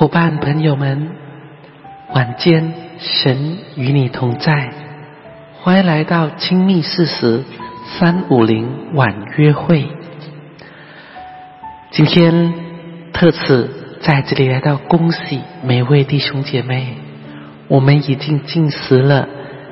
伙伴朋友们，晚间神与你同在，欢迎来到亲密40 350晚约会。今天特此在这里来到恭喜每位弟兄姐妹，我们已经禁食了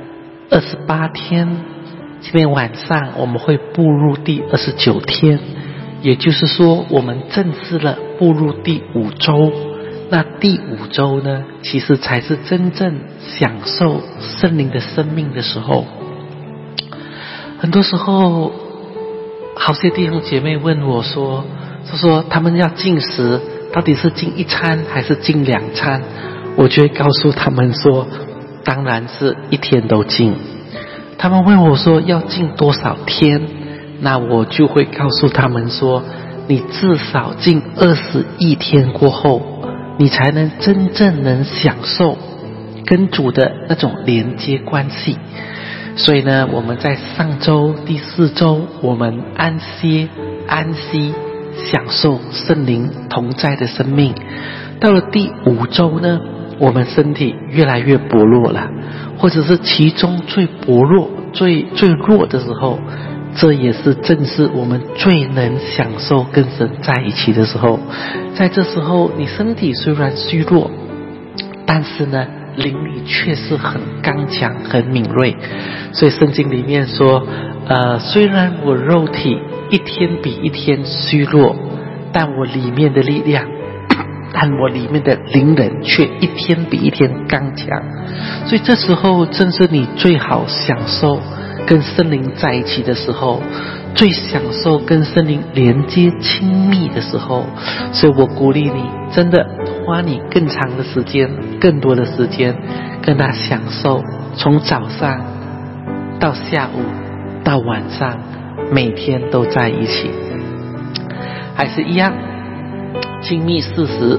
28天，今天晚上我们会步入第29天，也就是说我们正式了步入第5周。那第5周呢，其实才是真正享受圣灵的生命的时候。很多时候好些弟兄姐妹问我说他们要禁食，到底是禁1餐还是禁2餐？我就会告诉他们说，当然是1天都禁。他们问我说要禁多少天，那我就会告诉他们说，你至少禁21天过后，你才能真正能享受跟主的那种连接关系。所以呢，我们在上周第4周，我们安息享受圣灵同在的生命。到了第5周呢，我们身体越来越薄弱了，或者是其中最薄弱最弱的时候，这也是正是我们最能享受跟神在一起的时候。在这时候，你身体虽然虚弱，但是呢灵里却是很刚强很敏锐。所以圣经里面说虽然我肉体一天比一天虚弱，但我里面的力量但我里面的灵人却一天比一天刚强。所以这时候正是你最好享受跟圣灵在一起的时候，最享受跟圣灵连接亲密的时候。所以我鼓励你，真的花你更长的时间，更多的时间跟他享受，从早上到下午到晚上，每天都在一起。还是一样，亲密40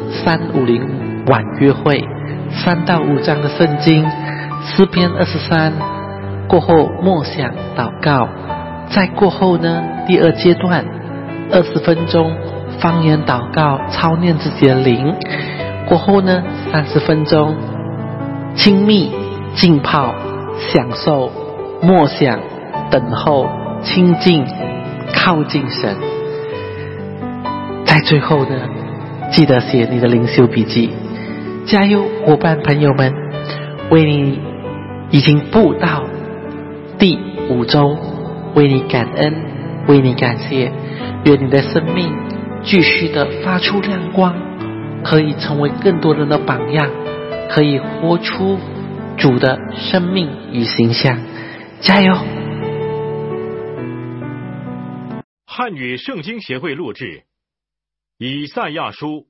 350晚约会3到5章的圣经，诗篇23过后默想祷告，再过后呢，第2阶段20分钟方言祷告，操练自己的灵。过后呢30分钟亲密浸泡享受默想等候亲近靠近神。在最后呢，记得写你的灵修笔记。加油伙伴朋友们，为你已经步到第5周，为你感恩，为你感谢。愿你的生命继续的发出亮光，可以成为更多人的榜样，可以活出主的生命与形象。加油！ 汉语圣经协会录制，以赛亚书。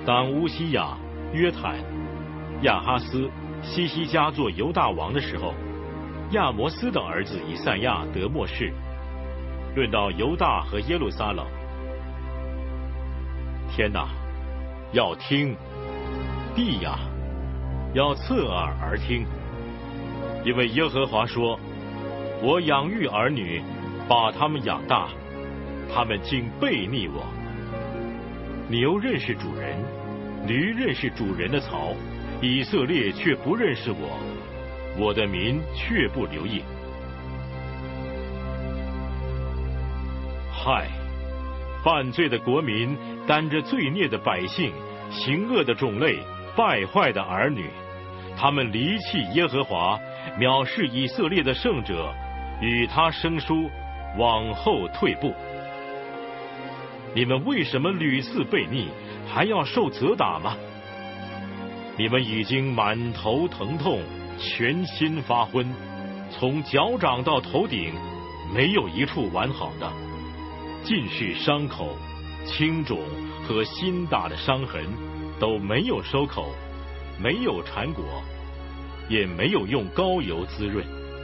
当乌西雅、约坦、亚哈斯、西西家做犹大王的时候，亚摩斯的儿子以赛亚得末世。论到犹大和耶路撒冷，天哪，要听；地呀，要侧耳而听。因为耶和华说：我养育儿女，把他们养大，他们竟背逆我。牛认识主人，驴认识主人的槽，以色列却不认识我，我的民却不留意。嗨，犯罪的国民，担着罪孽的百姓，行恶的种类，败坏的儿女，他们离弃耶和华，藐视以色列的圣者，与他生疏，往后退步。你们为什么屡次悖逆，还要受责打吗？你们已经满头疼痛，全身发昏，从脚掌到头顶，没有一处完好的，尽是伤口、青肿和新打的伤痕，都没有收口，没有缠裹，也没有用膏油滋润。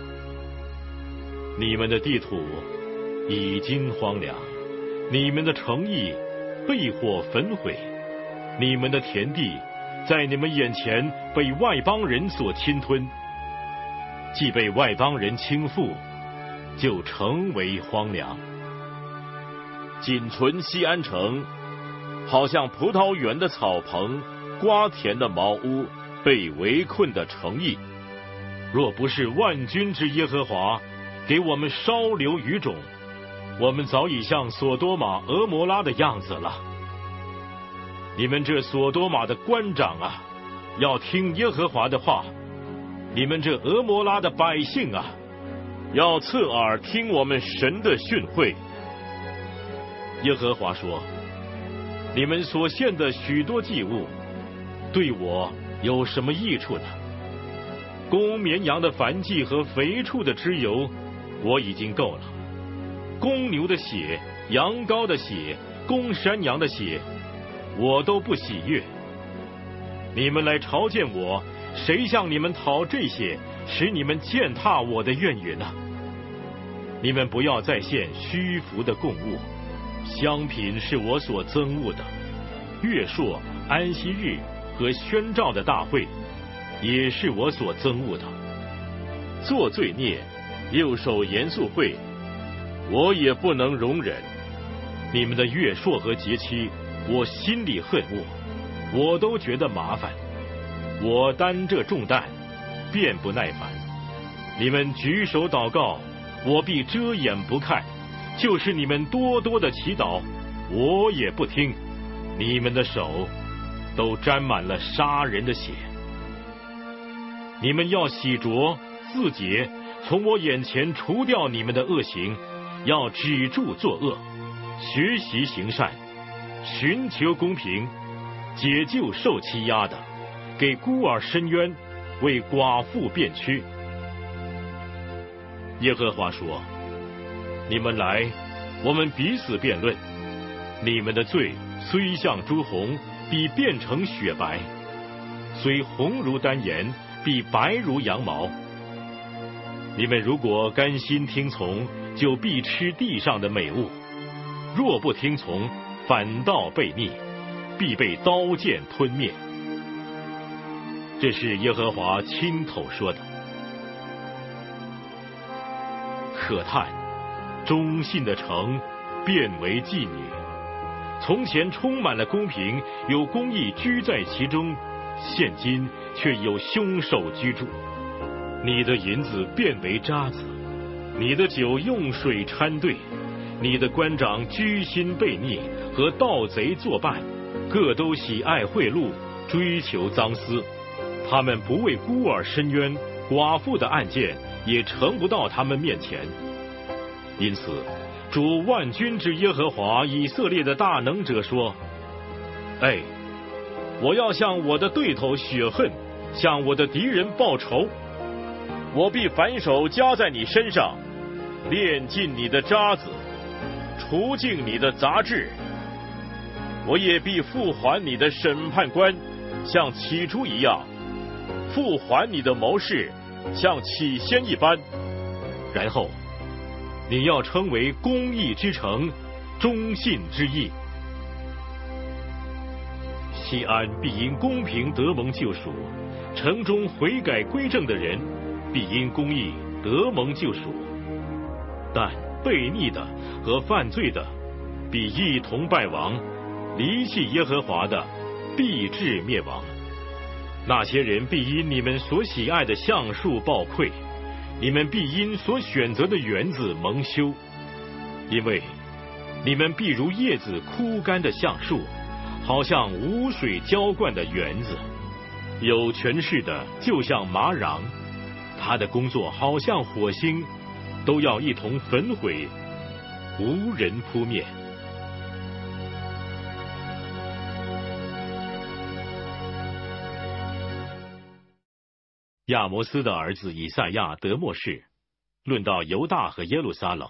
你们的地土已经荒凉，你们的城邑被火焚毁，你们的田地在你们眼前被外邦人所侵吞，既被外邦人倾覆，就成为荒凉。仅存西安城，好像葡萄园的草棚，瓜田的茅屋，被围困的城邑。若不是万军之耶和华给我们稍留余种，我们早已像索多玛、俄摩拉的样子了。你们这索多玛的官长啊，要听耶和华的话；你们这俄摩拉的百姓啊，要侧耳听我们神的训诲。耶和华说：你们所献的许多祭物，对我有什么益处呢？公绵羊的燔祭和肥畜的脂油，我已经够了。公牛的血、羊羔的血、公山羊的血，我都不喜悦。你们来朝见我，谁向你们讨这些，使你们践踏我的愿语呢？你们不要再献虚浮的供物，香品是我所憎恶的。月朔、安息日和宣召的大会，也是我所憎恶的。做罪孽又守严肃会，我也不能容忍。你们的月朔和节期，我心里恨恶，我都觉得麻烦。我担这重担，便不耐烦。你们举手祷告，我必遮掩不看；就是你们多多的祈祷，我也不听。你们的手都沾满了杀人的血。你们要洗濯自洁，从我眼前除掉你们的恶行，要止住作恶，学习行善，寻求公平，解救受欺压的，给孤儿伸冤，为寡妇辩屈。耶和华说：你们来，我们彼此辩论。你们的罪虽像朱红，必变成雪白；虽红如丹颜，必白如羊毛。你们如果甘心听从，就必吃地上的美物；若不听从，反倒悖逆，必被刀剑吞灭。这是耶和华亲口说的。可叹，忠信的城变为妓女。从前充满了公平，有公义居在其中，现今却有凶手居住。你的银子变为渣子，你的酒用水掺兑，你的官长居心悖逆，和盗贼作伴，各都喜爱贿赂，追求赃私。他们不为孤儿伸冤，寡妇的案件也呈不到他们面前。因此主万军之耶和华以色列的大能者说：哎，我要向我的对头雪恨，向我的敌人报仇。我必反手加在你身上，炼尽你的渣子，除尽你的杂质。 我也必复还你的审判官，像起初一样；复还你的谋士，像起先一般。然后，你要称为公义之城，忠信之义。西安必因公平得蒙救赎，城中悔改归正的人必因公义得蒙救赎。但悖逆的和犯罪的必一同败亡，离弃耶和华的必至灭亡。那些人必因你们所喜爱的橡树抱愧，你们必因所选择的园子蒙羞，因为你们必如叶子枯干的橡树，好像无水浇灌的园子。有权势的就像麻瓤，他的工作好像火星，都要一同焚毁，无人扑灭。亚摩斯的儿子以赛亚得默示，论到犹大和耶路撒冷。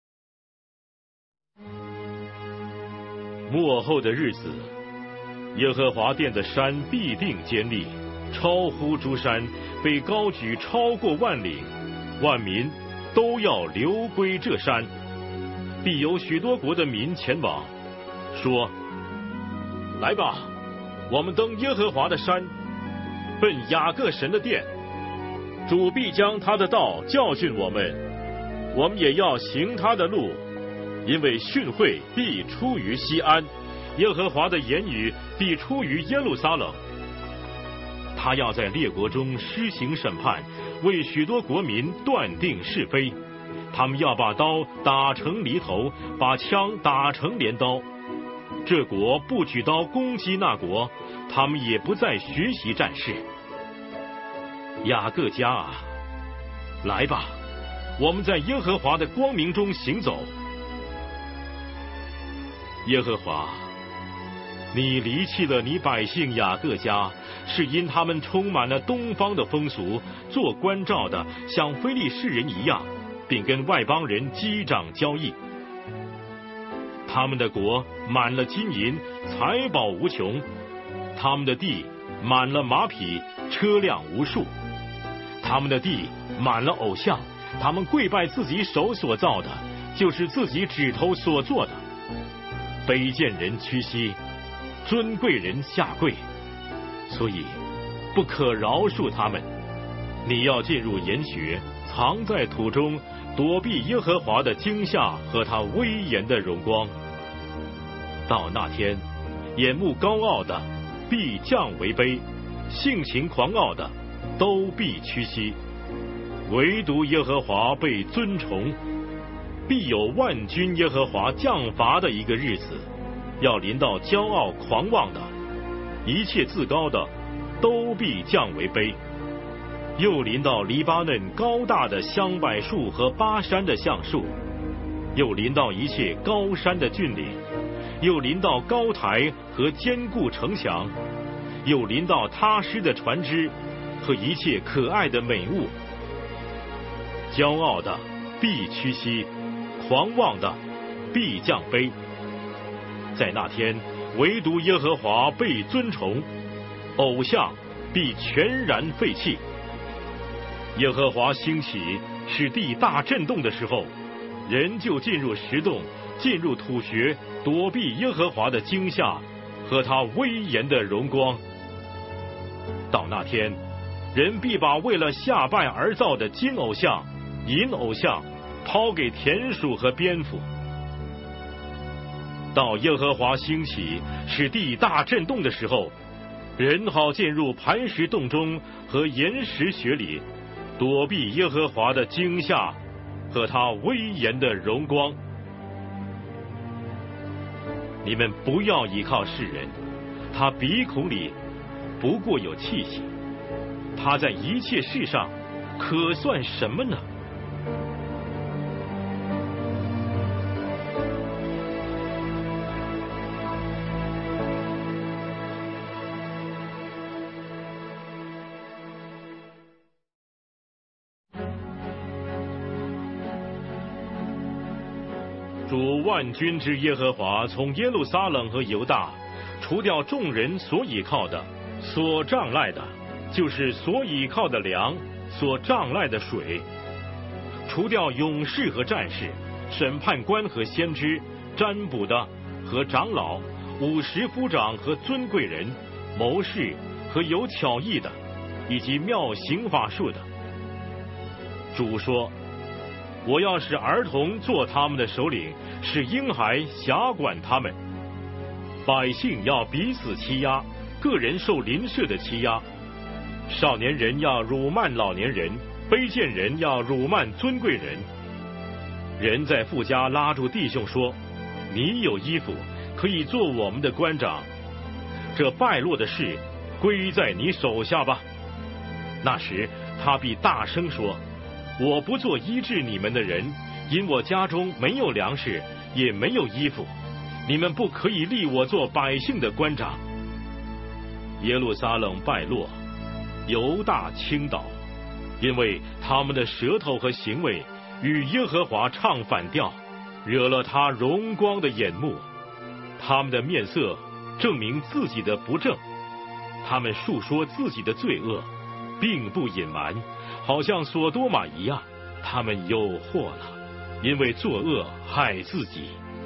末后的日子，耶和华殿的山必定坚立，超乎诸山，被高举超过万岭，万民都要流归这山。必有许多国的民前往，说：来吧，我们登耶和华的山，奔雅各神的殿。主必将他的道教训我们，我们也要行他的路，因为训诲必出于西安，耶和华的言语必出于耶路撒冷。他要在列国中施行审判，为许多国民断定是非。他们要把刀打成犁头，把枪打成镰刀。这国不举刀攻击那国，他们也不再学习战事。雅各家啊，来吧，我们在耶和华的光明中行走。耶和华，你离弃了你百姓雅各家，是因他们充满了东方的风俗，做关照的像非利士人一样，并跟外邦人击掌交易。他们的国满了金银，财宝无穷；他们的地满了马匹，车辆无数。他们的地满了偶像，他们跪拜自己手所造的，就是自己指头所做的。卑贱人屈膝，尊贵人下跪，所以不可饶恕他们。你要进入岩穴，藏在土中，躲避耶和华的惊吓和他威严的荣光。到那天，眼目高傲的必降为卑，性情狂傲的都必屈膝，唯独耶和华被尊崇。必有万军耶和华降罚的一个日子，要临到骄傲狂妄的，一切自高的都必降为卑。又临到黎巴嫩高大的香柏树和巴山的橡树，又临到一切高山的峻岭，又临到高台和坚固城墙，又临到他施的船只和一切可爱的美物。骄傲的必屈膝，狂妄的必降卑。在那天，唯独耶和华被尊崇，偶像必全然废弃。耶和华兴起，使地大震动的时候，人就进入石洞，进入土穴，躲避耶和华的惊吓和他威严的荣光。到那天，人必把为了下拜而造的金偶像、银偶像抛给田鼠和蝙蝠。到耶和华兴起，使地大震动的时候，人好进入磐石洞中和岩石穴里，躲避耶和华的惊吓和他威严的荣光。你们不要依靠世人，他鼻孔里不过有气息，他在一切事上可算什么呢？ 主万军之耶和华从耶路撒冷和犹大除掉众人所倚靠的、所仗赖的，就是所倚靠的粮、所仗赖的水，除掉勇士和战士、审判官和先知、占卜的和长老、50夫长和尊贵人、谋士和有巧艺的，以及妙行法术的。主说：我要使儿童做他们的首领，使婴孩辖管他们。百姓要彼此欺压，个人受邻舍的欺压。少年人要辱骂老年人，卑贱人要辱骂尊贵人。人在父家拉住弟兄说：你有衣服，可以做我们的官长。这败落的事归在你手下吧。那时他必大声说：我不做医治你们的人，因我家中没有粮食，也没有衣服。你们不可以立我做百姓的官长。耶路撒冷败落，犹大倾倒，因为他们的舌头和行为与耶和华唱反调，惹了他荣光的眼目。他们的面色证明自己的不正，他们述说自己的罪恶，并不隐瞒，好像索多玛一样。他们有祸了，因为作恶害自己。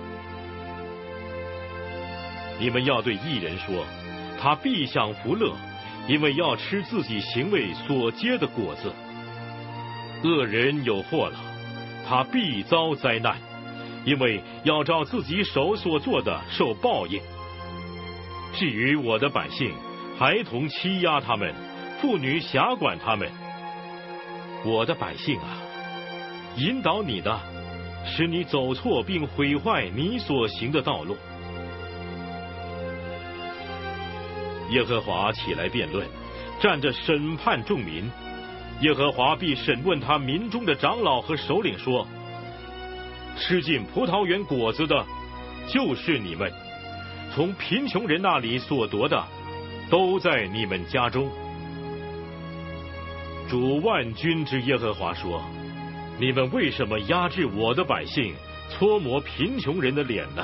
你们要对义人说，他必享福乐，因为要吃自己行为所结的果子。恶人有祸了，他必遭灾难，因为要照自己手所做的受报应。至于我的百姓，孩童欺压他们，妇女辖管他们。我的百姓啊，引导你的，使你走错并毁坏你所行的道路。耶和华起来辩论，站着审判众民。耶和华必审问他民中的长老和首领说：吃尽葡萄园果子的，就是你们；从贫穷人那里所夺的，都在你们家中。主万军之耶和华说：你们为什么压制我的百姓，搓磨贫穷人的脸呢？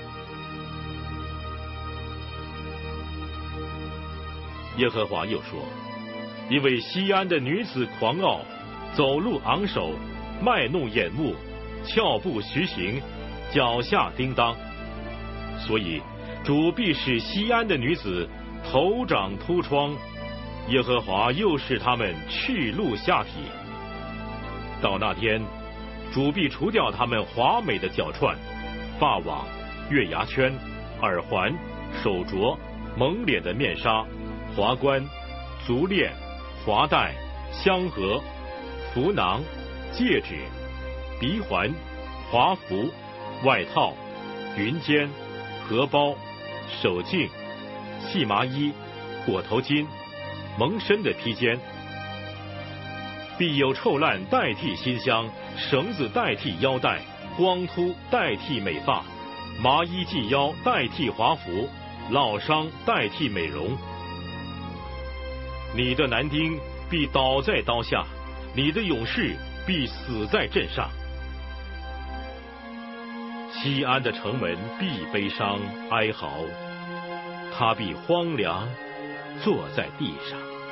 耶和华又说：因为西安的女子狂傲，走路昂首，卖弄眼目，翘步徐行，脚下叮当，所以主必使西安的女子头长秃疮，耶和华又使他们赤露下体。到那天，主必除掉他们华美的脚串、发网、月牙圈、耳环、手镯、蒙脸的面纱、华冠、足链、华带、香盒、符囊、戒指、鼻环、华服、外套、云肩、荷包、手镜、细麻衣、裹头巾、蒙身的披肩。必有臭烂代替馨香，绳子代替腰带，光秃代替美发，麻衣系腰代替华服，烙伤代替美容。你的男丁必倒在刀下，你的勇士必死在阵上。西安的城门必悲伤哀嚎，他必荒凉，坐在地上。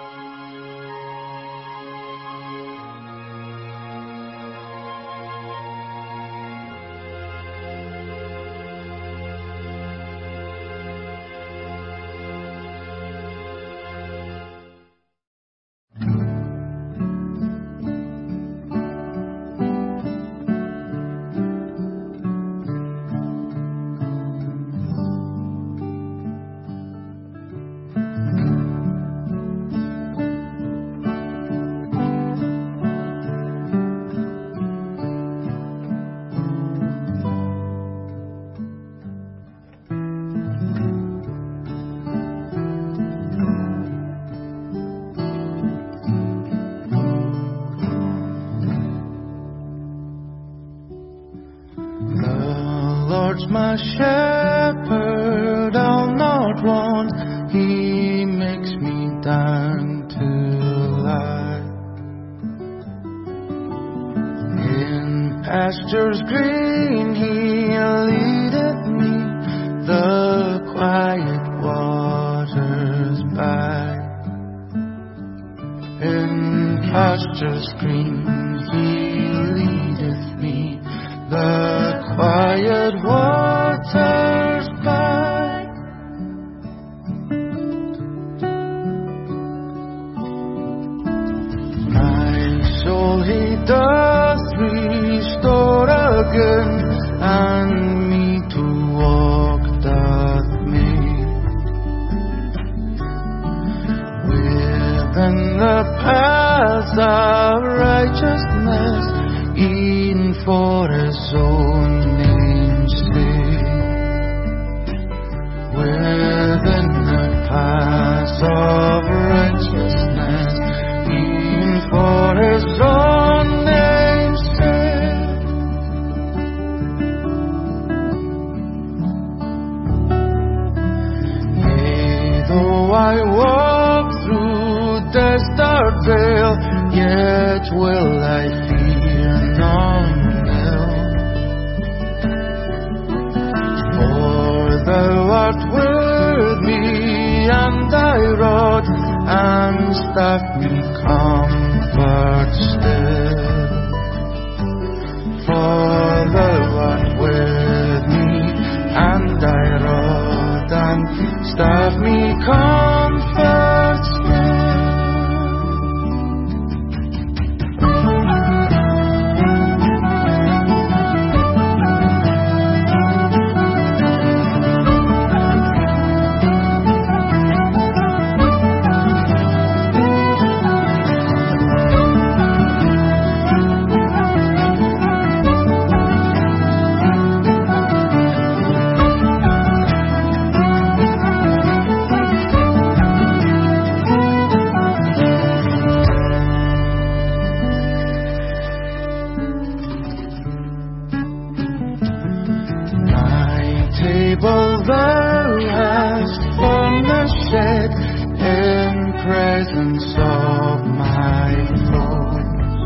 Lord's my shepherd, I'll not want. He makes me down to lie in pastures green he leadeth me, the quiet waters by. In pastures green he leadeth me, the quiet waters by. My soul he doth restore again, and me to walk doth make. Within the paths of righteousness, e'en for his own name's sake. Within the paths of righteousness, e'en for his own name's sake. Yea, though I walk through death's dark vale, yet will I fear none ill. For thou art with me, and thy rod and staff me comfort still. For thou art with me, and thy rod and staff me comfort still. Table thou hast furnished in presence of my foes.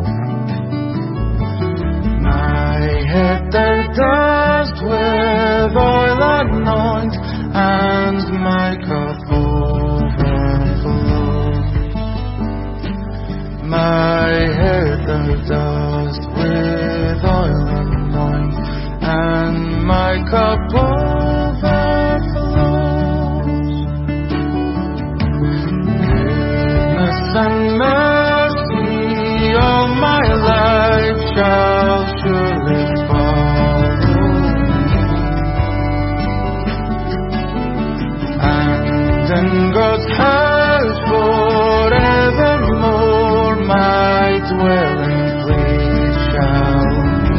My head thou dost with oil anoint, and my cup overflows. My head thou dost with oil anoint, and my cup overflows. Goodness and mercy all my life shall surely follow me, and in God's house forevermore my dwelling place shall be.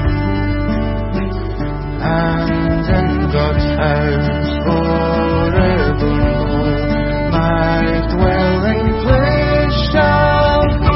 And in God's house forevermore my dwelling place shall be.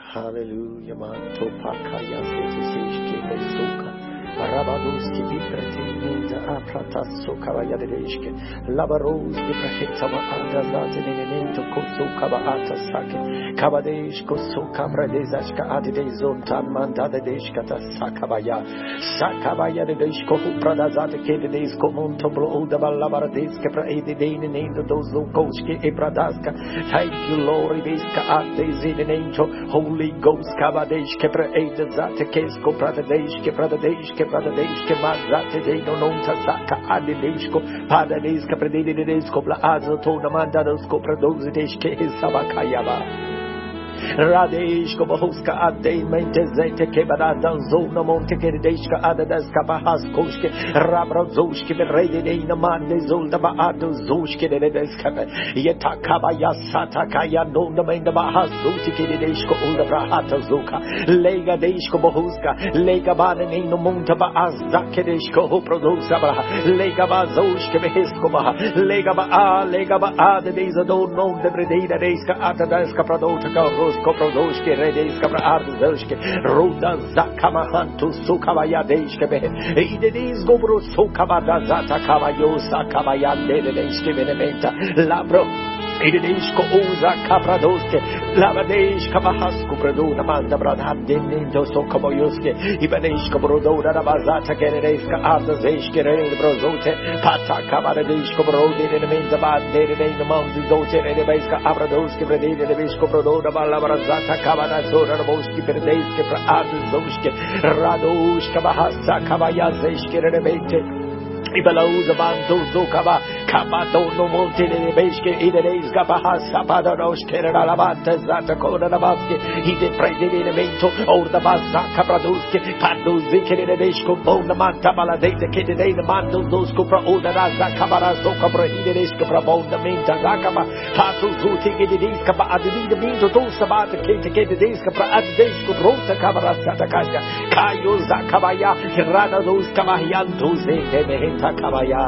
Hallelujah, manto pakaya setesishke besuka. Rabaduski bibrate ninja aprata sukavaya dedeshke. Labaros bibraheta ma andazate nenento kosuka baata sake. Kabadesh kosuka bradezashka adidezon tamanda dedeshka ta sakabaya. Sakabaya dedeshko pradazate kedesko montobro udabalabadeske praedine nendo dozo koshke ebradaska. Thank you, Lord, Ibeska adezidento. Holy Ghost kabadeshke praedazate kesko pradadeshke pradadeshke Pradadeshke mazate de nonta saka adedeshko padadeshka prededeshko pla azoto namanda dosko pradozideshke sabakayaba Radeshko bohuska ade mentezete kebarada zona monte keredeshka adadeska bahaskoshke rabrozoshke berede de namande zolda baado zoshke dedeska yetakaba yasata kaya nonda menda bahazuti kedeshko ulda brahata zoka lega deshko bohuska lega bane no monta baazakedeshko hoprodosa bra lega bazoshke behesko ba lega ba ade dezado non de brededa deska adadeska pradota Koprodoshke redeska praardoshke ruda zakamahantu sukavayadeshke be idediz gobro sukavada zata kavayosa kavayandedeshke benementa labro idedishko uza kapradoske lavadeshka bahasku praduna manda bradhandenindo sokaboyoske ibadeshka brodona rabazata keredeska ardazeshke rede brozote pata kavadeshko brodene menza badene ne mandi zote redeska abradoske bredene debishko brodona balabrazata kavana zora boski perdeske praardoshke radoshka bahasa kavayazeshke redebete Ibalauza bando zokaba kabato no monte de beske ideis kapahas kapadanos kerala lavanta zata kona navaske ide prededimento or da bazza kapraduske pando zikere de besko bona manta baladete kede de mando dosko pra oda raza kabara zoka prehide desko pra bona menta zakaba patu zuti kede deska ba adidi de minto to sabata kede deska pra adesko rota kabara zata kaja kayo zakabaya kirana dos kamahianto zete Takavaya,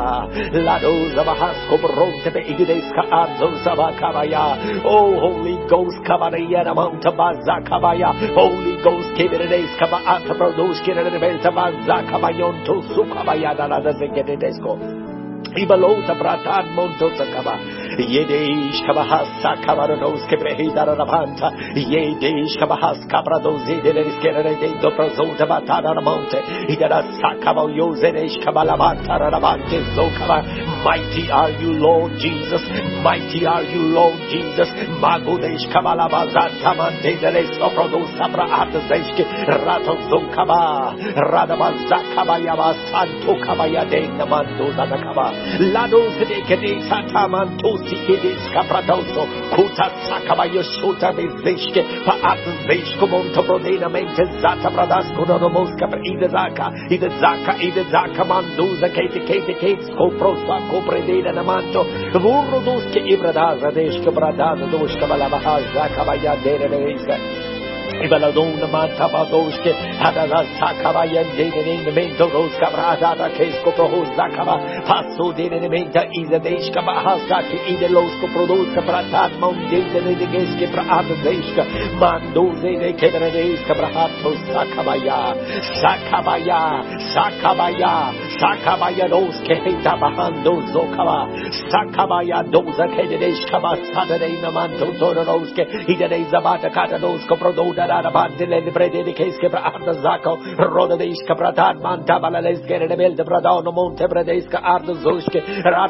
Lados of a Hasko Bronte Igideska Adzo Sabakavaya, oh Holy Ghost Kavaya, Mount Bazakavaya, Holy Ghost Kibedes Kava Ataprodos Kirebenta Bazakabayon to Sukavaya, another Zegedesko. Ibalota Bratan Montosakaba, Yedish Kabahasa Kavaros Kebrehida Ravanta, Yedish Kabahas Cabrados, Idereskere do Prozota Batana Monte, Idara Sakava Yosenesh Kabalavanta Ravante Zokava. Mighty are you, Lord Jesus, mighty are you, Lord Jesus, Magudesh Kabalavazanta Manteres Oprodos Sabra Atazeshke, Rato Zokaba, Radabazakaba Yava Santo Kabaya de Namando Zakaba. Lados de Kede Sataman Tosi Kedis Capradoso, Kuta Sakabayo Shuta Bezeshke, Paat Zeshko Montobrodena Mente Zata Bradasco no Mosca Ida Zaka Manduza Kate Scoprosa Copredena Namanto, Vurroduske Ibradaza Deshka Bradaza Doshka Balavaha Zakabaya Dere. Ibaladona Matabadoske, Adala Sakavaya, Denimento Roska Brada, Kesco Zakava, Paso Denimenta, Isadeshka Bahasaki, Idelosko Produska Pratan, Mountain, Degeske Prata Deshka, Mandoze, Kebradeska Brahato, Sakabaya, Doske, Tabahando, Zokava, Sakabaya, Doza, Kedeshka, Saturday, Namanto, Toroske, Idezabata, Katadosko, Prododa. Bandele brede de keske brada zako roda de iska brada manta balaleske de bel de brada no monte bredeska artozoshke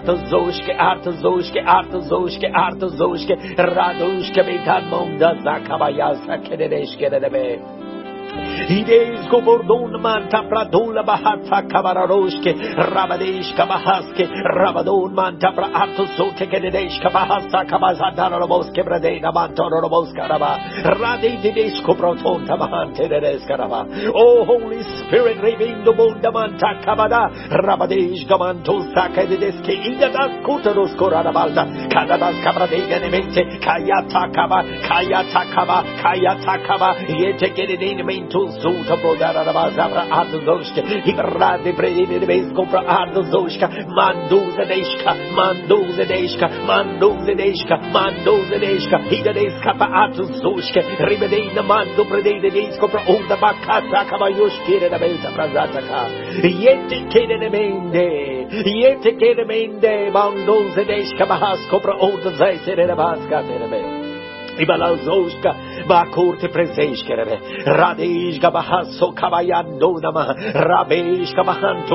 radoshke betan monda zakabaya sakedeshke de be Ides Gobordon Manta Pradola Bahata Kavararoshke, Rabadesh Kabahaske, Rabadon Manta Prato Sote Kedesh Kabahasa Kabazadaraboske Bradena Mantoroboska Raba, Rade Dedesco Proton Tabahante Descaraba. Oh Holy Spirit, Revindo Bonda Manta Kabada, Rabadesh Gamanto Saka Deske, Idadas Kutaros Koradabalda, Kadadas Kabradega Nemente, Kayata Kaba, Yete Gedin to zuta prodara rabazabra adozoshke ibrade brede besko pra adozoshka manduza deshka manduza deshka manduza deshka manduza deshka ida deska pa adozoshke ribedina mando brede desko pra onda bakata kabayoshke na belta prazata ka yete kene mende manduza deshka bahasko pra onda zaisere na baska terebe Ibalazoshka Bakurte Preseshkerebe Radeshka Bahaso Kabayando Nama Rabeshka Bahanto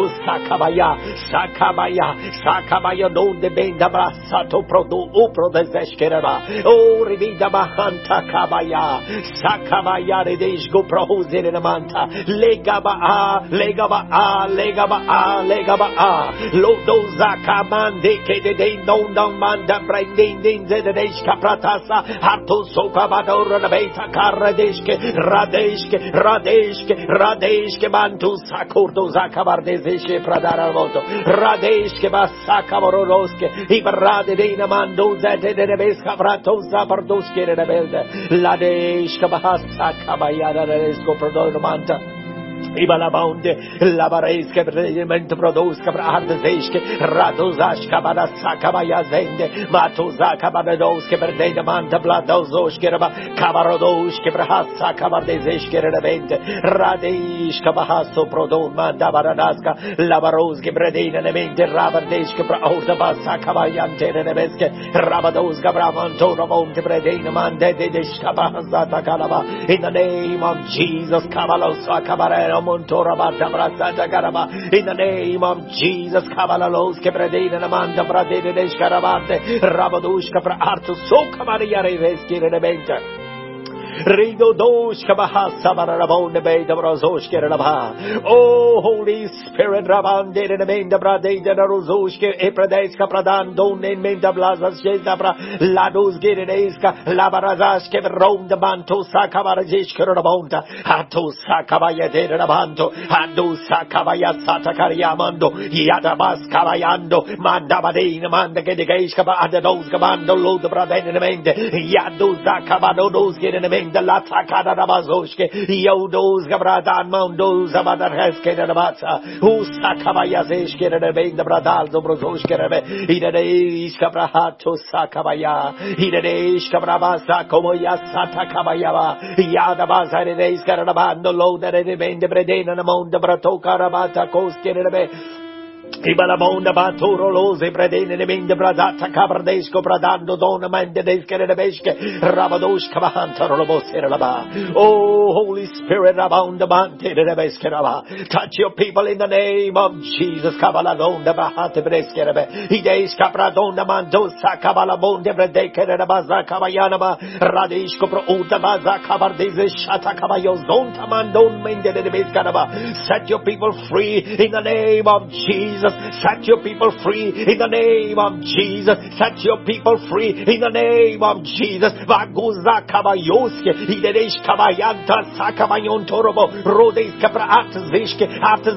Sakabaya non de Benda Brasato Prodo Upro Deseshkereba O Ribida Bahanta Kabaya Sakabaya Redeshko Prohuzere Manta Legaba Lodo Zakamande Kede non manda Brandin Zedeshka Pratasa to sokabadora na beta radeshke bantu sakurdo zakabardezeshe pradara voto radeshke basakabororoske ibrade deina mando zete de beska prato zapardoske de belde ladeshke bahasa kabayada resko prodor manta Ibalabonde, Labareske, Regiment Produska, Ardezeshke, Radozashka, Badasaka, Bayazende, Matuzaka, Badadoske, Berdena Manta, Bladozoshke, Kavarodoshke, Brahasa, Kavardezeshke, Revente, Radeshka, Bahaso, Prodon, Manda, Baradaska, Labaroske, Bredena, Nemente, Rabardeshke, Brahota, Basaka, Bayante, Neveske, Rabadoska, Bramanto, Ramonte, Bredena, Mande, Deshka, Bahasata, Kalaba, in the name of Jesus, Kavalosa, Kabarera. In the name of Jesus, Kavalalos, Kebredin, Amanda, Bradin, Escarabate, Rabadushka, Artu, Sokamaria, Reveski, Rebenta. Rido doshka bahasa barabonde beida brozoshke rabha. Oh Holy Spirit, Rabande in the menda brade de rozoshke epredeska pradan don in menda blazas jezabra lados geredeska labarazashke rom de banto sakabarajishke rabonta hatu sakabaya de rabanto hadu sakabaya satakariamando yadabas kabayando mandabadin manda gedegeshka ba adados gabando lo de brade in the mende yadu zakabado dos in the the Latakada Rabazoshke, Yodos Gabradan Mondos Abadarheske Rabata, who Sakabayazeshke the Bradal Dobrozoshke, Ida Iskabrahato Sakabaya, Ida Iskabrabasa Komoya Satakabayava, Yadabaza Iskarabando, Lo that remained the Bredena among the Bratoka Rabata Koske. Ibalabonda Baturo Lose Bredene Minde Bradata Cabardesco Bradando Dona Mende Deskerebeshke Rabadosh Kabahanta Roboseraba. Oh Holy Spirit Rabonda Bante Rebeskeraba. Touch your people in the name of Jesus Kabaladonda Bahate Breskerebe. Hides Capradonda Mandosa Kabalabonde Bredekerebaza Kabayanaba Radishko Pro Uta Baza Kabardeze Shata Kabayo Zonta Mandon Mende Beskaraba. Set your people free in the name of Jesus. Set your people free in the name of Jesus. Set your people free in the name of Jesus. Vaguza kabayoske, ideresh kabayanta sakabayon torobo, rodes kapra artzishke,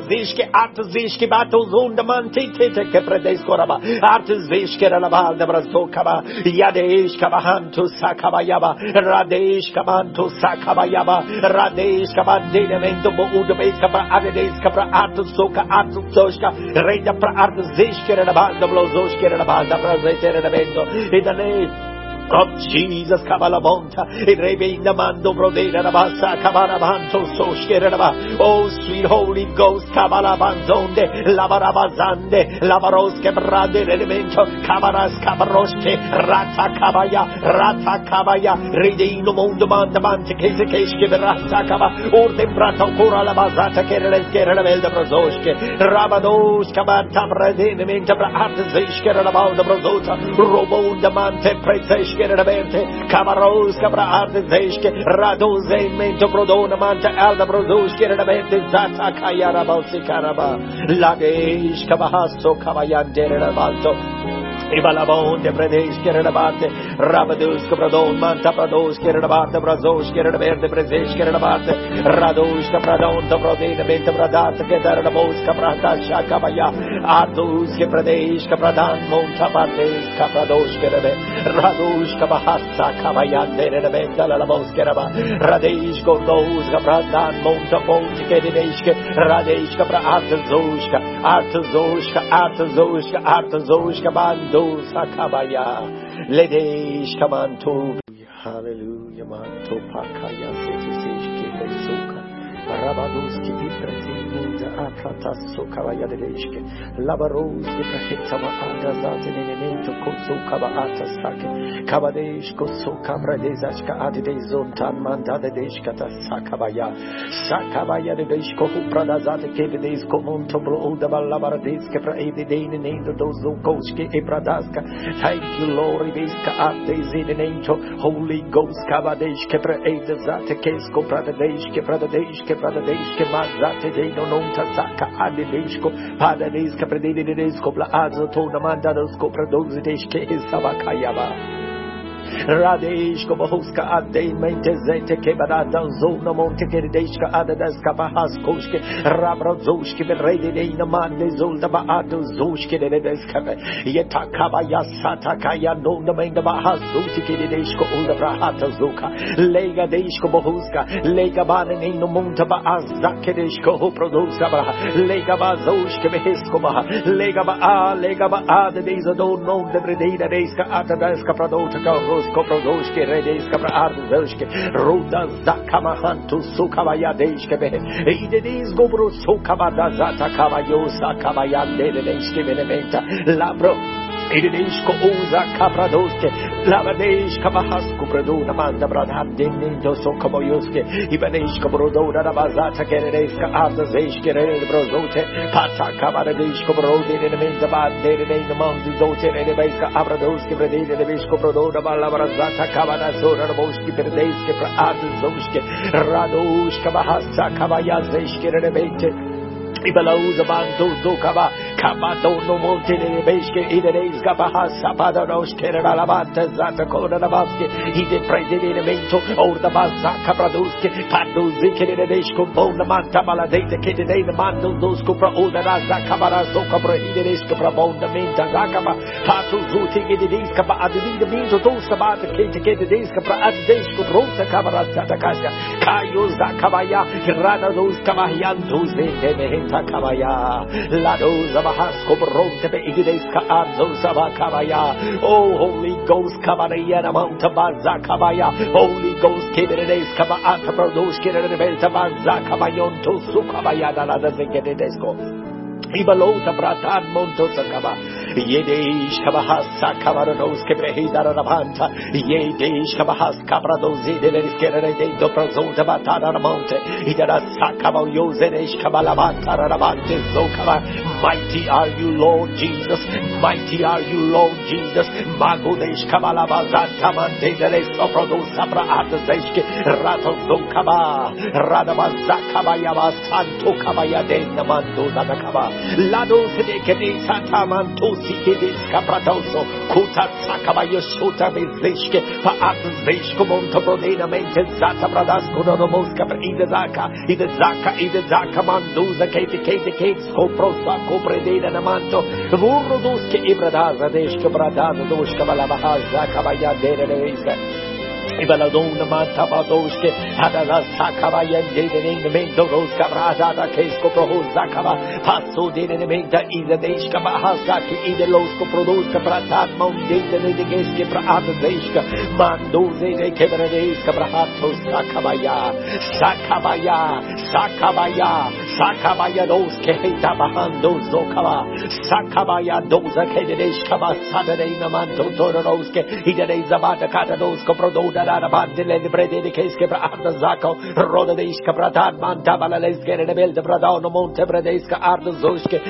batozunda mantite ke predeskoraba, artzishke ralaba de brazokaba, yadesh kabahantu sakabayaba, radesh kabantu sakabayaba, radesh kabandene mendo bo udebes kapra adesh kapra artsoka artsoshka. Reina pra ardezeshkere na banda blozoshkere na banda prazetere na bendo in the name of Jesus Kabalabonta in Rebinda Mando Brodena Rabasa Kabarabanto Soshkeraba. Oh sweet Holy Ghost Kabalabanzonde Labarabazande Labaroske Brade Elemento Kabaras Kabaroske Rata Kabaya Redino Mondo Mandamante Kesekeshke Rasa Kaba Urte Brata Kura Labazata Kereleskere Belda Brozoshke Rabados Kabata Bradene Mentabra Artezeshke Rabanda Brozota Robonda Mante Preseshke Camaros Cabra Ardezeshke Radoze Mento Prodona Manta Alda Brozoshke Rabente Zata Kayara Balsikaraba Ladesh Kabahaso Kabayande Rabanto Ibalabon de Predeshke Rabate Rabaduska Pradon, Manta Prados, Kerabata, Brazos, Keraberde, Brezesh, Kerabata, Radoska Pradon, the Prodena, Benta Pradata, Kedarabos, Caprata, Shakabaya, Artus, Kepradesh, Kapradan, Montabates, Caprados, Kerabe, Radush, Kabahasa, Kabayan, Benta, Labos, Keraba, Radesh, Gordos, Kapradan, Montapont, Kedishke, Radesh, Capra, Artazoshka, Artazoshka, Artazoshka, Artazoshka, Bando, Sakabaya, Ledesh, Kamanto. Hallelujah, Manto Pakaya, Seti, Soka, Rabaduski, Vibrati, Apratas, Sokavaya Dedeshke, Labaros, Vibrahitama, Agazat, Nenento, Kosokava Atasake, Kabadesh, Kosoka, Bradezashka, Adezon, Manda, Dedeshka, Sakabaya, Sakabaya, Dedeshko, Pradazate, Kedes, Komontobro, Udabalabadeska, Praedin, name of those Zokoski, Ebradaska. Thank you, Lord, Rebeska, Adezin, Holy Ghost, Kabadesh, Kepra, Edazate, Kesko, Pradadeshke, Pradadeshke, Pradadeshke, Mazate, Deno, Tasaka, Adeshko, Padadeska, Predesco, Plazo, Namanda, Pradozideshke, Savakayaba. Radesh Kobohuska Ade Mentezete Kebarada Zona Monte Keredeshka Adaska Bahas Koshke Rabrazoshki Berede Naman Zolda Baado Zoshke Dedeska Yetakaba Yasatakaya no the Menda Bahas Zuti Kedeshko Ula Brahata Zuka Lega Deshko Bohuska Lega Banen no Monta Bazakedeshko Produsa Lega Bazoshke Beheskoba Lega Ba the days of don't know the Breda Deska Adaska Pradota Koprodoshke, Redeska, Ardoshke, Ruda Zakamahantu, Sukavaya Deshke, Idis Gobro, Sukavada Zata Kavayosa, Kavayan, Dedeshke, Benementa, Labro. Idishko Uza Capradoske, Lavadesh Kabahasku Praduna Manda Bradham Denindo Sokoboyoske, Ibaneshko Brodona Bazata Kereska Ardazeshke Brozote, Pata Kabaradeshko Brode in the Menzabat, Dede in the Mountain Zote, and the Beska Abradoski, Predade, the Bishko Prodona Balavazata Kabana Sora Boski, Perdeske, Ardazoske, Radosh Kabahasa Kabayazeshke Rebete. Ibaloza Banto Zokaba, Kabato no Monte de Beske, Idees Gabahas, Sapadanos, Keralabata, Zata Kodabaski, he did President Mento, or the Baza Capraduski, Pando Zikadeshko, Bona Manta Maladeta, Kidde, the Mando, those Cupra, Oda Zakabara, Zokabra, Idees Capra, Bona Menta, Zakaba, Patu Zuti, Idees Capa, the means of those about the Kate, Capra, Adesco, Rosa Cabara, Satakaska, Kayo Zakabaya, Rana, those Kamayan, those they Kabaya, Lados of a Hasko Bronte, Igideska Arzo Sabakabaya, oh Holy Ghost Kabaya, Mount Baza Kabaya, Holy Ghost Kibedes Kaba Ataprodos Kirebelta Baza Kabayon to Sukabaya, another Zingedesko. Ibalota Bratan Montosakaba, Yedesh Kabahasa Kabarados Kebrehida Ravanta, Yedesh Kabahas Cabradozi, the Skerede do Prozota Batana Monte, Idara Sakaba Yosenesh Kabalavanta Ravante Zokaba. Mighty are you, Lord Jesus, mighty are you, Lord Jesus, Magodesh Kabalavazanta Mante, the rest of Prodos Sabra Atazeshke, Rato Zokaba, Radabazakaba Yava Santo Kabaya de Namando Zakaba. Lados de Kede Santa Mantosi Kedis Capratoso, Kuta Sakabayo Shuta Bezishke, Paatas Veshko Montobrodena Mente Zata Bradasco no Mosca Ida Zaka Manduza Kate Scoprosa Copredena Namanto, Vuroduske Ibradaza Deshka Bradaza Doshka Balabahaza Kabaya de Ibaladona Matabadoske, Adala Sakabaya, Dede, the Mendo Roska Brada, Kesco Pro Zakaba, Paso de Menda, Ida Deshka Bahasaki, Ida Losco Produska Pratat, Mount Dede, the Geske Prata Deshka, Mandoze, the Kebradeska Brahato, Sakabaya, Doske, Heta Bahando, Zokaba, Sakabaya, Doza Kedeshka, Saturday, Namanto, Toroske, Ida Zabata Katadoska Prododa. Bandile Brede de Keske Ardazako, Rodadeshka Pratat, Mantabala Leske, Rebel de Bradano, Monte Bredeska, Artazoshke,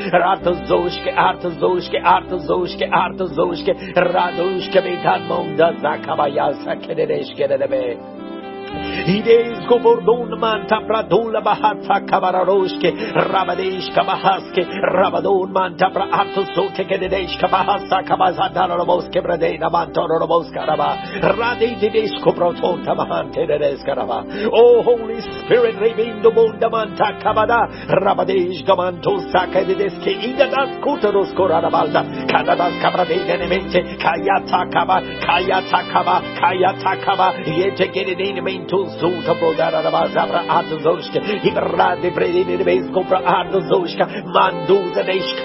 Radushke, Betan Monda, Zakabaya, Sakedeshke, Rebe. Idesco bordun manta pradula bahata kabararoshke rabadeshka bahaske rabadun manta prato sote kedeshka bahasa kabazadaraboske bradena mantoroboska raba radidesco protonta mahante deska raba. Oh Holy Spirit, rebindo bunda manta kabada rabadeshka manto saka deske igadas kutoros korarabalda kadadas kabradena nemente kayata kaba yete gedene mento zuta brodara rabazabra adozoshke ibrade bredine debesko pra adozoshka manduza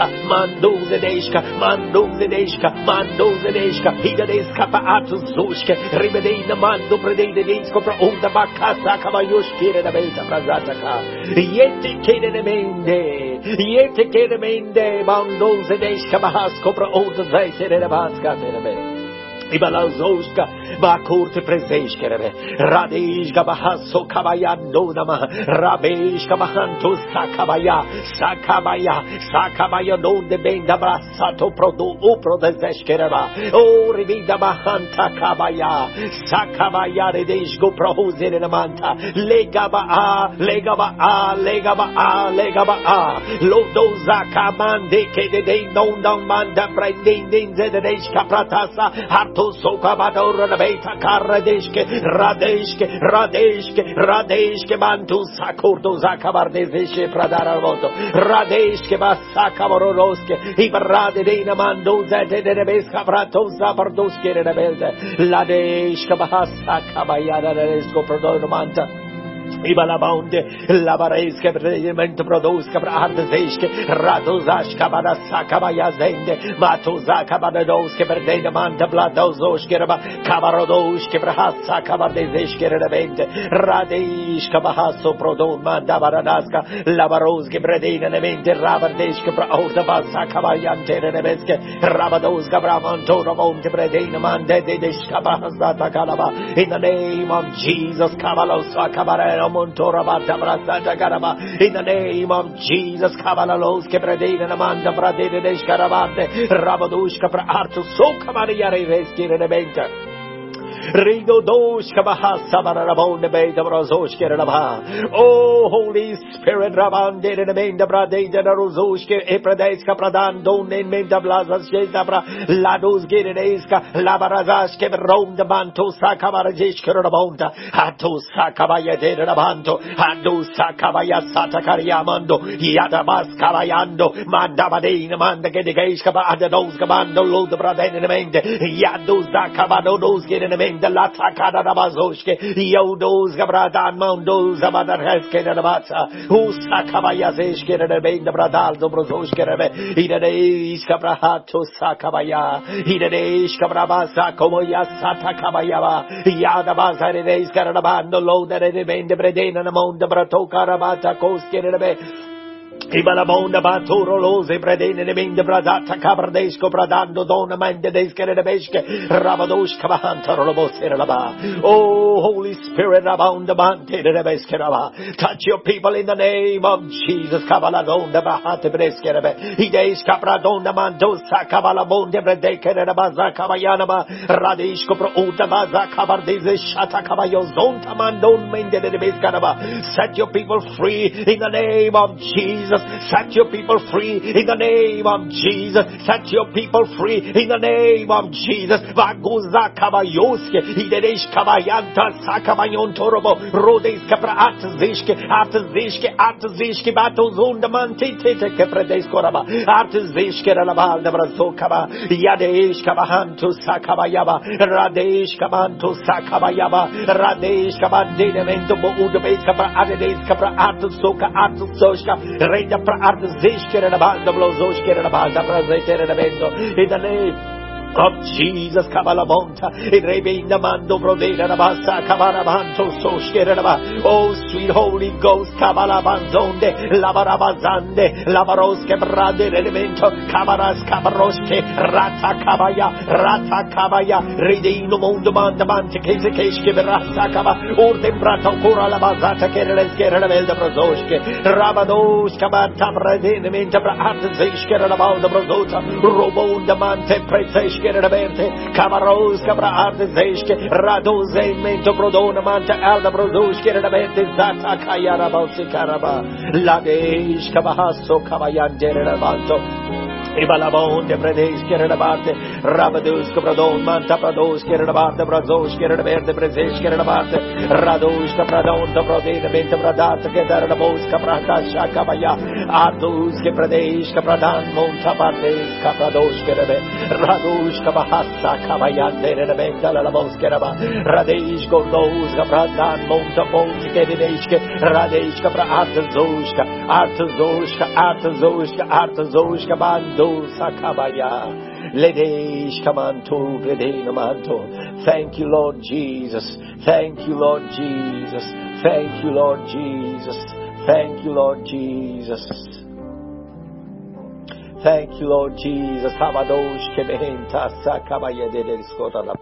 deshka hidadeska pa adozoshke ribedina mando bredine desko pra onda bakasa kabayoshke na belta brazataka yete gedene mende manduza deshka bahasko pra onda zaite na baska telebe Ibalazoshka Bakurte Prezeshkerebe Radeshka Bahaso Kabayando Nama Rabeshka Bahanto Sakabaya non de Benda Brasato Prodo Upro de Zeshkereba O Ribida Bahanta Kabaya Sakabaya Redeshko Prohuzere Manta Legaba Lodo Zakamande Kede non manda Brandin Zedeshka Pratasa to sokabador na beta karadeshke radeshke mantu sakurdo zakabardezeshe pradaravoto radeshke basakavororoske ibrade deina mando zete de beska prato zabardoske de belde ladeshke bahasaka bayada resko prodormanta Ibalabonde, Lavareske, Prediment Produska, Ardezeshke, Radozashka, Badasaka, Bayazende, Matuzaka, Badadoske, Perdena Manta, Bladozoshke, Kavarodoshke, Brahasaka, Badezeshke, Rebende, Radeshka, Bahaso, Prodon, Manda, Baradaska, Lavaroske, Predena, Nemente, Rabardeshke, Braota, Basaka, Bayante, Rebeske, Rabadoska, Bramanto, Ramonte, Predena, Manda, Dedeshka, Bahasata, Kalaba, in the name of Jesus, Kavalosa, Kabara. In the name of Jesus, Kavalalos, Kebradina, Amanda, Bradina, Deshkarabate, Rabadushka, Artu, Sokamaria, Reskirabenta. Rigo doshka bahasa barabonde beda brazoshke rabha. Oh Holy Spirit, Rabande de menda brade de rozoshke epradeska pradan don in menda blazas jezabra lados gereska labarazashke rom de banto sakabarajeshke rabonda hato sakabaya de rabanto hado sakabaya satakariamando yadabas kabayando mandabadina manda gedegeshka ba adados kabando lo de brade de mende yado zakabado dos gerene the Latakada Bazoshke, Yodos Gabradan Mondos Abadarheske and Abata, who Sakabayazeshke and the Bradal Dobrozoshke, Ida Iskabrahato Sakabaya, Ida Iskabrabasa Komoya Satakabayava, Yadabaza Iskarabando, Load that remained the Bredena and among the Bratoka Rabata Koske. Ibalabonda Baturo Lose Bredin and the Bradata Cabradesco Bradando Dona Mande Deskerebeshke Rabadosh Kabahanta Roboseraba. Oh Holy Spirit Rabonda Bante Rebeskeraba. Touch your people in the name of Jesus Kabaladonda Bahate Breskerebe. Hides Capradonda Mandosa Kabalabonde Bredekerebaza Kabayanaba Radishko Pro Utabaza Kabardeze Shata Kabayozonta Mandon Mende Rebeskaraba. Set your people free in the name of Jesus. Set your people free in the name of Jesus. Set your people free in the name of Jesus. Vaguza kabayoske, ideresh kabayanta sakabayon torobo, rodes kapra artzishke, batozunda mantite kepredesko artzishke rabal de brazokaba, yadesh kabahantu sakabayaba, radesh kabantu sakabayaba, radesh kabandine mento bo udebes kapra adedes kapra artsoka artsoshka. The Praardezishker and a band of Lozoshker and a band of Brazeter and a bendo in the name of Jesus Kabalabonta, in Rebina Mando Brodena Basa Kabarabanto Soshkeraba. Oh sweet Holy Ghost Kabalabanzonde, Labarabazande, Labaroske Brade Elemento, Kabaras Kabaroske, Rata Kabaya, Redino Mondo Mandamante, Kesekeshke Rasa Kaba, Urtembrato Kura Labazata Keresker and Abel de Brozoshke, Rabados Kabata Bradin, Mentabra Artezishker and about the Brozota, Robon Damante Preteshke. Gerabente, Camaros, Cabra Ardezeshke, Radoze, Mento Brodona, Manta Alda Brodosh, Gerabente, Zata Kayara Balsi Karaba, Ladesh, Kabahaso, Kabayan, Derabanto. Ibalabon de Predes, Keradabarte, Rabadus, Cabradon, Manta Prados, Keradabarte, Brazos, Keradaberte, Brezes, Keradabarte, Rados, Cabradon, the Brodena, Menta Bradata, Kedarabos, Caprata, Shakabaya, Ardus, Keprades, Capradan, Montabardes, Caprados, Kerabe, Rados, Cabahasa, Kabayan, Derebenta, Labos, Keraba, Radesh, Gordos, Capradan, Montapont, Kedishke, Radesh, Capra, Artazoshka, Artazoshka, Artazoshka, Artazoshka, Bando. Sakabaya, Ledesh Kamanto, Gredena Manto. Thank you, Lord Jesus. Thank you, Lord Jesus. Thank you, Lord Jesus. Thank you, Lord Jesus. Thank you, Lord Jesus. Habadosh Kebehenta Sakabaya de Skotala.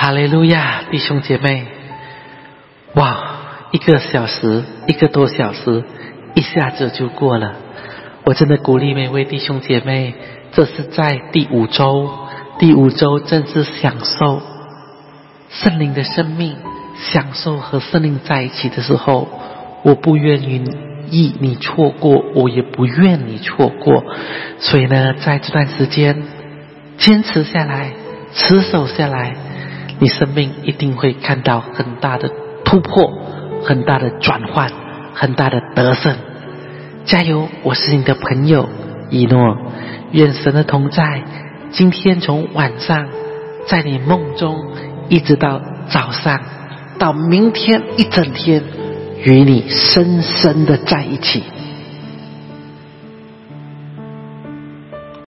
哈利路亚，弟兄姐妹，哇，1个小时，1个多小时，一下子就过了。我真的鼓励每位弟兄姐妹，这是在第5周，第5周正是享受圣灵的生命，享受和圣灵在一起的时候，我不愿意你错过，我也不愿你错过。所以呢，在这段时间坚持下来，持守下来，你生命一定会看到很大的突破，很大的转换，很大的得胜。加油，我是你的朋友以诺，愿神的同在今天从晚上在你梦中一直到早上，到明天一整天，与你深深的在一起。